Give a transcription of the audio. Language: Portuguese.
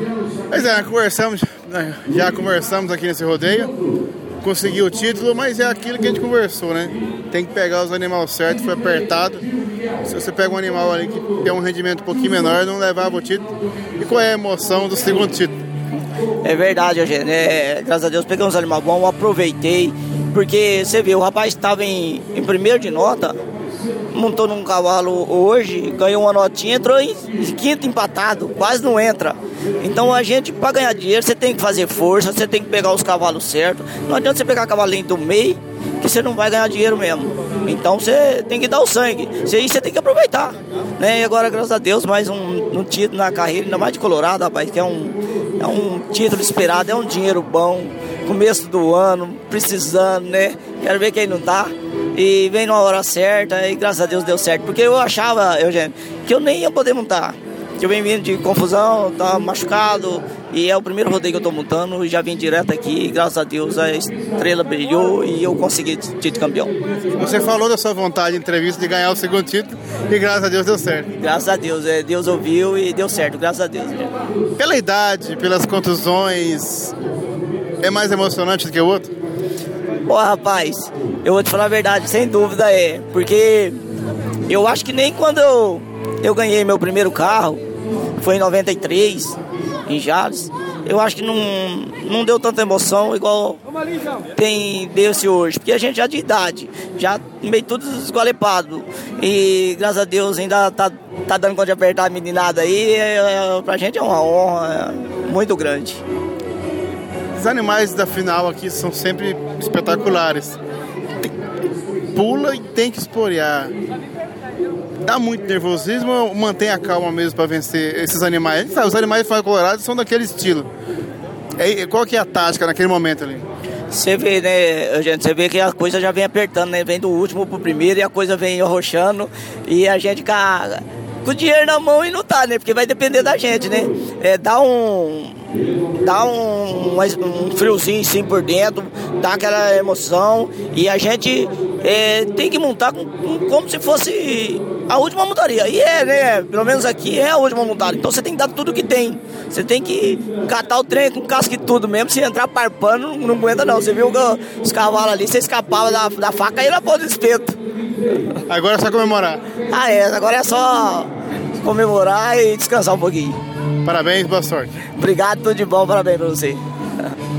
Pois é, já conversamos aqui nesse rodeio, conseguiu o título, mas é aquilo que a gente conversou, né? Tem que pegar os animais certos, foi apertado. Se você pega um animal ali que tem um rendimento um pouquinho menor, não levava o título. E qual é a emoção do segundo título? É verdade, Eugênio. Graças a Deus peguei uns animais bons, aproveitei. Porque você vê, o rapaz estava em primeiro de nota, montou num cavalo hoje, ganhou uma notinha, entrou em quinto empatado, quase não entra. Então a gente, para ganhar dinheiro, você tem que fazer força, você tem que pegar os cavalos certos. Não adianta você pegar cavalinho do meio, que você não vai ganhar dinheiro mesmo. Então você tem que dar o sangue, você tem que aproveitar, né? E agora, graças a Deus, mais um título na carreira, ainda mais de Colorado, rapaz, que é um título esperado, é um dinheiro bom, começo do ano, precisando, né? Quero ver quem não tá. E vem na hora certa e graças a Deus deu certo. Porque eu achava, Eugênio, que eu nem ia poder montar. Que eu venho vindo de confusão, tava machucado. E é o primeiro rodeio que eu tô montando. Já vim direto aqui, graças a Deus a estrela brilhou e eu consegui título campeão. Você falou da sua vontade em entrevista de ganhar o segundo título e graças a Deus deu certo. Graças a Deus, Deus ouviu e deu certo, graças a Deus. Pela idade, pelas contusões, é mais emocionante do que o outro? Pô, rapaz, eu vou te falar a verdade, sem dúvida porque eu acho que nem quando eu ganhei meu primeiro carro, foi em 93, em Jales, eu acho que não deu tanta emoção igual deu-se hoje, porque a gente já de idade, já meio tudo esgualepado, e graças a Deus ainda tá dando conta de apertar a meninada aí, pra gente é uma honra muito grande. Os animais da final aqui são sempre espetaculares. Pula e tem que esporear. Dá muito nervosismo ou mantém a calma mesmo para vencer esses animais? Os animais de final Colorado são daquele estilo. Qual que é a tática naquele momento ali? Você vê, né, gente, você vê que a coisa já vem apertando, né? Vem do último pro primeiro e a coisa vem arrochando e a gente com o dinheiro na mão e não tá, né? Porque vai depender da gente, né? Dá um friozinho assim por dentro, dá aquela emoção e a gente tem que montar como se fosse a última montaria. E né? Pelo menos aqui é a última montaria. Então você tem que dar tudo que tem. Você tem que catar o trem com casca e tudo mesmo. Se entrar parpando, não aguenta não. Você viu os cavalos ali, você escapava da faca e ia pôr do espeto. Agora é só comemorar. Agora é só comemorar e descansar um pouquinho. Parabéns, boa sorte. Obrigado, tudo de bom, parabéns pra você.